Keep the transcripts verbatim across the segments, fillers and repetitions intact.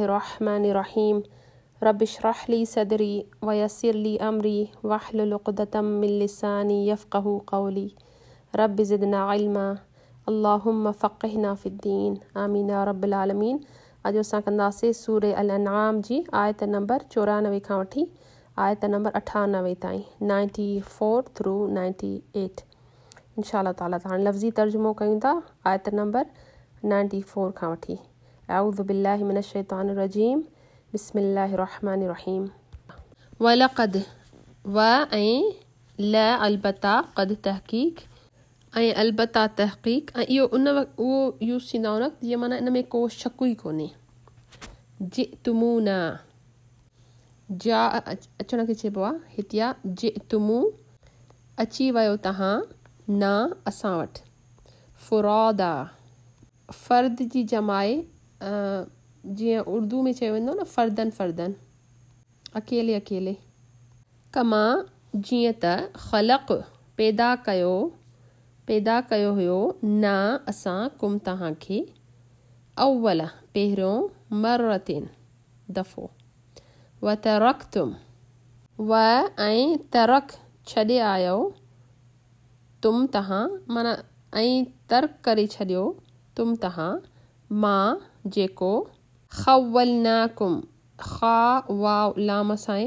बिस्मिल्लाहिर्रहमानिर्रहीम रब्बि इश्रह ली सदरी व यस्सिर ली अमरी वहलुल उक़दतम मिन लिसानी यफ़क़हू क़ौली रब्बि ज़िदना इल्मा अल्लाहुम्मा फ़क़्हिना फ़िद्दीन आमीन या रब्बिल आलमीन। अॼु असां कंदासीं सूरह अल अनआम जी आयत नंबर चोरानवे खां वठी आयत नंबर अठानवे ताईं ninety four through ninety eight इंशाअल्लाह ताला। हाणे लफ़्ज़ी तर्जुमो कयूं था आयत नंबर नाइंटी फोर खां वठी। अऊज़ु बिल्लाहि मिनश शैतानिर रजीम बिस्मिल्लाहिर रहमानिर रहीम। वलक़द व ऐं ल अलबत्ता क़द तहक़ीक़ ऐं अलबत्ता तहक़ीक़ ऐं इहो उन वक़्तु उहो यूज़ थींदा हुन जीअं माना इन में को शक ई कोन्हे। जितुमूना जा अचण खे चइबो आहे हितिया जितुमू अची वियो तव्हां ना असां वटि। फुरादा फ़र्द जी जमाए जीअं उर्दू में चयो वेंदो न फ़र्दन फ़र्दन अकेले अकेले। कमा जीअं त ख़लक़ पैदा कयो पैदा कयो हुयो ना असां कुम तव्हांखे अव्वल पहिरियों मरतिन दफ़ो। व तरक्तुम व ऐं तरक छॾे आयो तुम तव्हां माना ऐं तर्क करे छॾियो तुम तव्हां मां जेको ख़व्वलनाकुम ख़ा वाव लाम सां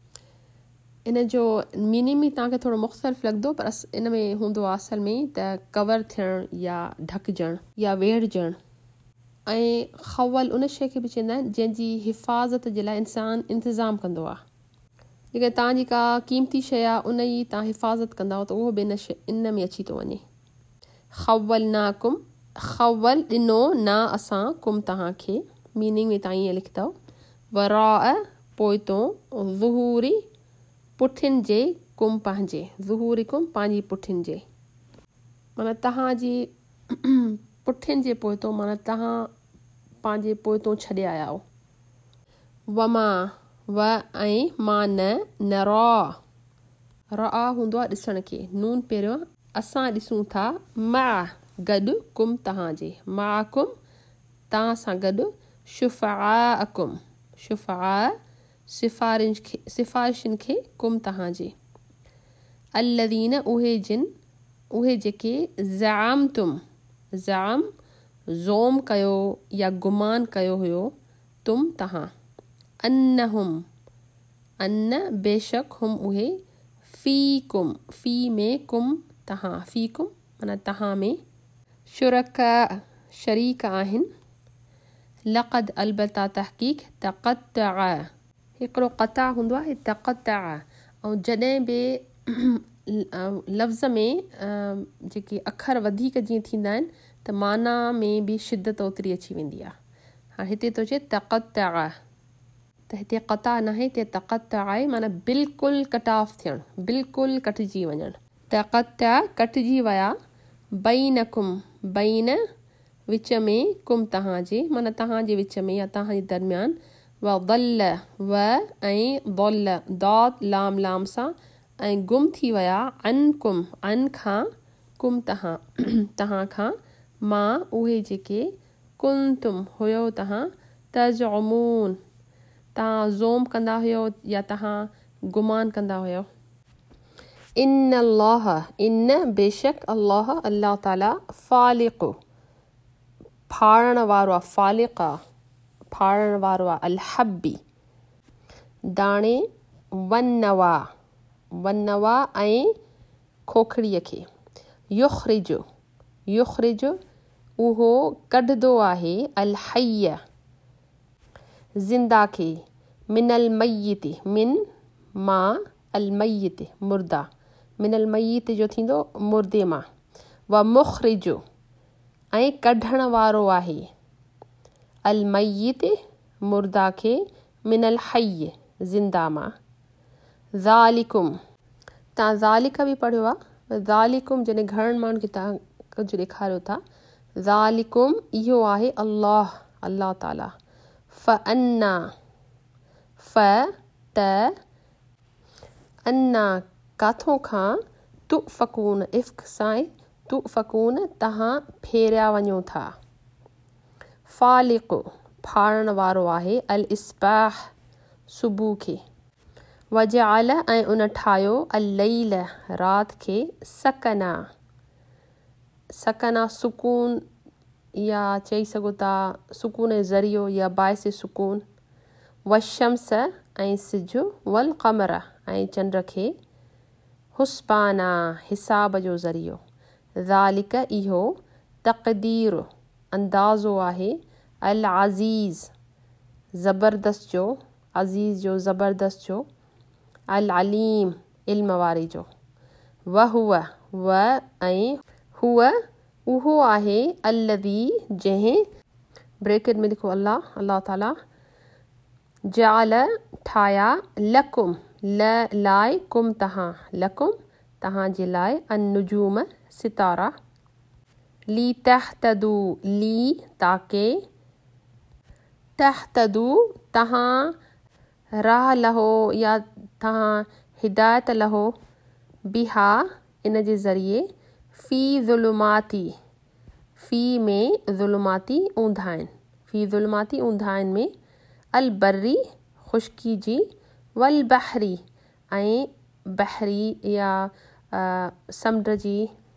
इन जो मीनिंग बि तव्हांखे थोरो मुख़्तलिफ़ लॻंदो पर अस इन में हूंदो आहे असल में त कवर थियणु या ढकिजणु या वेढ़जणु। ऐं ख़व्वल उन शइ खे बि चवंदा आहिनि जंहिंजी हिफ़ाज़त जे लाइ इंसानु इंतज़ाम कंदो आहे। जेकॾहिं तव्हांजी का क़ीमती शइ आहे उन जी तव्हां हिफ़ाज़त कंदा त उहो बि इन शइ इन में अची थो वञे। ख़व्वलनाकुम ख़व्वल ॾिनो ना असां कुम तव्हांखे मीनिंग में तव्हां ईअं लिखंदव वरा पोइतों ज़ुहूरी पुठियुनि जे कुम पंहिंजे ज़ुहूरी कुम पंहिंजी पुठियुनि जे माना तव्हांजी पुठियुनि जे पोइतों माना तव्हां पंहिंजे पोइतों छॾे आया आहियो। वमा व ऐं मां न न रॉ रॉ हूंदो आहे ॾिसण खे नून पहिरियों असां ॾिसूं था मा गॾु कुम तव्हांजे माकुम तव्हां सां गॾु शुफ़ाअकुम शुफ़ा सिफ़ारिश खे सिफ़ारिशुनि खे कुम तव्हांजे अल्लज़ीन उहे जिन उहे जेके ज़ाम तुम ज़ाम ज़ोम कयो या गुमान कयो हुयो तुम तव्हां अन्नहुम अन्न बेशक हुम उहे फ़ी कुम फ़ी में कुम तव्हां फ़ी कुम माना तव्हां में शुरका शरीक आहिनि। लक़द अलबत्ता तहक़ीक़ तक़त्तअ हिकिड़ो क़ता हूंदो आहे तक़त्तअ ऐं जॾहिं बि लफ़्ज़ में जेके अखर वधीक जीअं थींदा आहिनि त माना में बि शिदत ओतिरी अची वेंदी आहे। हाणे हिते थो चए तक़त्तअ त हिते क़ता न आहे हिते तक़त्तअ आहे माना बिल्कुलु कट ऑफ थियणु बिल्कुलु कटिजी वञणु। तक़त्तअ कटिजी विया बैनकुम बैन विच में कुम तव्हांजे माना तव्हांजे विच में या तव्हांजे दरमियान व दल व ऐं दल दौत लाम लाम सां ऐं गुम थी विया अन कुम अन खां कुम तव्हां तव्हां खां मां उहे जेके कुन तुम हुयो तव्हां तज़उमून तव्हां ज़ोम कंदा हुयो या तव्हां गुमान कंदा हुयो। इन अल्लाह इन बेशक अल्लाह अल्लाह ताला फ़ालिक़ फाड़ण वारो आहे फ़ालिक़ आहे फाड़ण वारो आहे अलहब्बी दाणे वनवा वनवा ऐं खोखड़ीअ खे युख़रिज युख़रिज उहो कढंदो आहे अलहय ज़िंदा खे मिनल मय्यत मिन मां अल मय्यत मुर्दा मिनल मय्यत जो थींदो मुर्दे मां व मुख़रिज ऐं कढण वारो आहे अल मय्यत मुर्दा खे मिनल हय ज़िंदा मां। ज़ालिकुम तव्हां ज़ालिक बि पढ़ियो आहे ज़ालिकुम जॾहिं घणनि माण्हुनि खे तव्हां कुझु ॾेखारियो था ज़ालिकुम इहो आहे अल्लाह अल्लाह ताला फ़ अन्ना फ़ त अन्ना काथों खां तु फ़कून इफ़्क सां तु फ़कून तव्हां फेरिया वञो था। फ़ालिक़ फाड़ण वारो आहे अल इस्बाह सुबुह खे वजअल ऐं उन ठाहियो अल लैल राति खे सकना सकना सुकून या चई सघो था सुकून जो ज़रियो या बाइस सुकून वशम्स ऐं सिज वल क़मर ऐं चंड खे हुस्बाना हिसाब जो ज़रियो ज़ालिक इहो तक़दीर अंदाज़ो आहे अल अज़ीज़ ज़बरदस्त जो अज़ीज़ जो ज़बरदस्त जो अल अलीम इल्म वारी जो व हुआ व ऐं हुआ उहो आहे अल्लज़ी जंहिं ब्रैकेट में लिखो अल्लाह अल्लाह ताला जाल ठाहिया लकुम ल लाइ कुम तहां लकुम तहां जे लाइ अन नुजूम सितारा ली तहतदू ली ताके तहतदू तहां राह लहो या तहां हिदायत लहो बिहा इन जे ज़रिए फ़ी ज़ुलुमाती फ़ी में ज़ुलुमाती ऊंधा आहिनि फ़ी ज़ुलुमाती ऊंधा आहिनि में अल बर्री ख़ुश्की जी वल बहरी ऐं बहरी या समुंड जी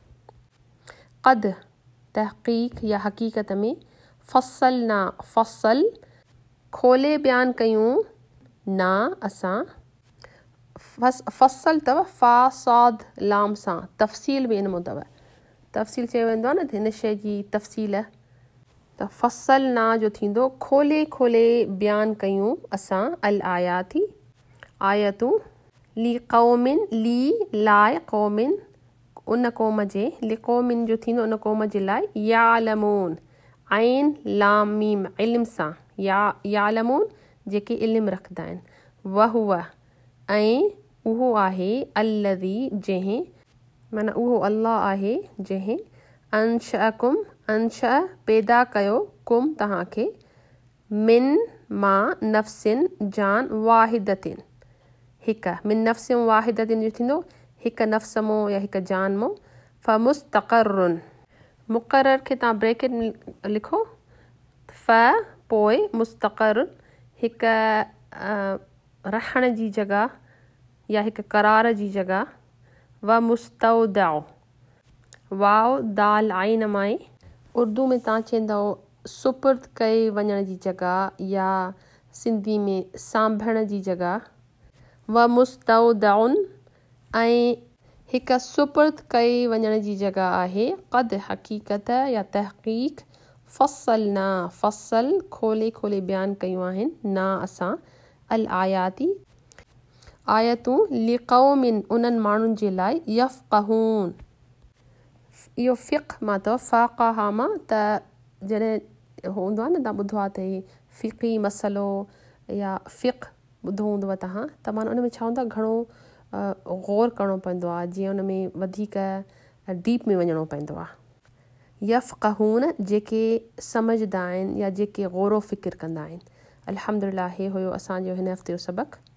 क़द तहक़ीक़ या हक़ीक़त में फ़सल ना फ़सल खोले बयानु कयूं ना असां फस फ़सल अथव फ़ा साद लाम सां तफ़सील बि इन में अथव तफ़सील चयो वेंदो आहे न हिन शइ जी तफ़सील त फ़सल ना जो थींदो खोले खोले बयानु कयूं असां अल आयाती आयतूं ली क़ौमिन ली लाइ क़ौमिन उन क़ौम जे ली क़ौमिन जो थींदो उन क़ौम जे लाइ यालमून ऐन लाम मीम इल्म सां या यालमून जेके इल्म रखंदा आहिनि व हुआ ऐं उहो आहे अल्लज़ी जंहिं माना उहो अल्लाह आहे जंहिं अंशअकुम अंशअ पैदा कयो कुम तव्हांखे मिन मां नफ़्सिन जान वाहिदतिन हिकु मिन नफ़्सिन वाहिदतिन जो थींदो हिकु नफ़्स मो या हिकु जान मो फ़मुस्तक़रुन मुक़रर खे तव्हां ब्रैकेट में लिखो फ़ पोइ मुस्तक़र हिकु रहण जी जॻह या हिकु करार जी जॻह व मुस्तौदाउ वाव दाल आइन माए उर्दू में तव्हां चवंदव सुपुर्द कई वञण जी जॻह या सिंधी में सांभण जी जॻह व मुस्तौदाउन ऐं हिकु सुपुर्द कई वञण जी जॻह आहे क़द हक़ीक़त या तहक़ीक़ फ़सल ना फ़सल खोले खोले बयानु कयूं आहिनि ना असां अल आयाती आयतूं लिक़ौमिन उन्हनि माण्हुनि जे लाइ यफ़क़हून इहो फ़िक़्ह मां अथव फ़ाक़हा मां त जॾहिं हूंदो आहे न तव्हां ॿुधो आहे त ही फ़िक़ी मसलो या फ़िक़्ह ॿुधो हूंदव तव्हां त माना उन में छा हूंदो आहे घणो ग़ौर करिणो पवंदो आहे जीअं उन में वधीक डीप में वञिणो पवंदो आहे यफ़क़हून जेके सम्झंदा आहिनि या जेके ग़ौरो फ़िक्र कंदा आहिनि अल्हम्दुलिल्लाह हे हुयो असांजो हिन हफ़्ते जो सबक़ु